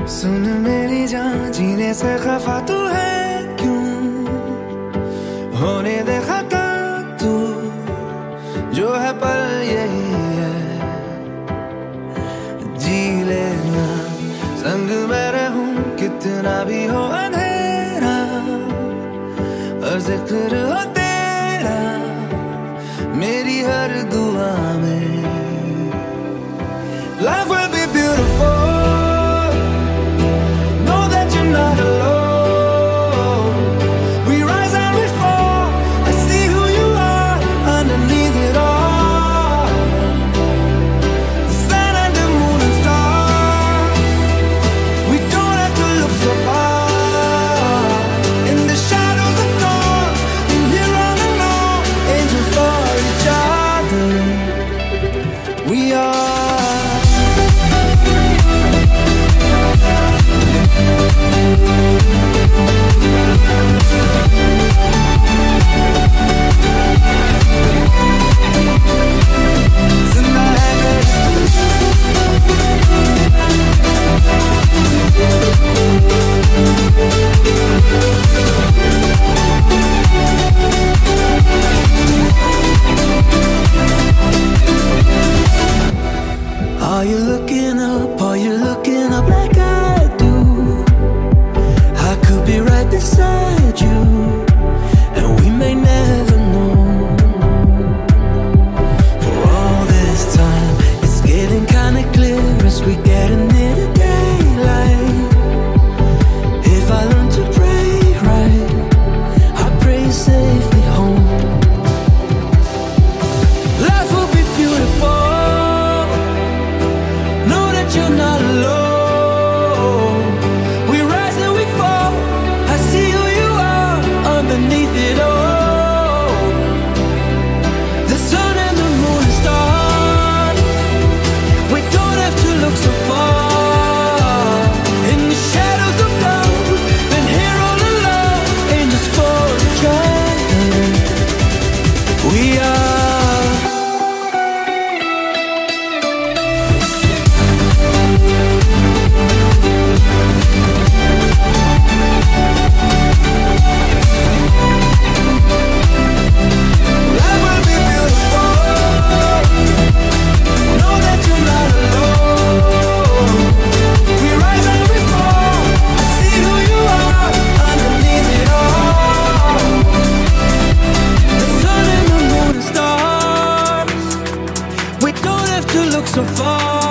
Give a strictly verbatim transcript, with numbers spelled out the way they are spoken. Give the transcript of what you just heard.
सुन मेरी जान जीने से खफा तू है क्यों होने दे खता तू जो है पर यही है जी लेना संग में रहूं कितना भी हो अंधेरा और जिक्र हो तेरा मेरी हर दुआ में Life will be beautiful not alone. We rise and we fall. I see who you are underneath it all. The sun and the moon and stars. We don't have to look so far. In the shadows of dawn, and here all alone, angels for each other. We are. Are you looking up? Are you looking up like I do? I could be right beside you, and we may never know. For all this time, it's getting kinda clear as we get near the daylight. If I learn to pray right, I pray safely home. Life will be beautiful. You're not alone. We rise and we fall. I see who you are underneath it all. The sun and the moon and stars. We don't have to look so far. In the shadows of dawn, been here all alone. Angels for each other. We are. So far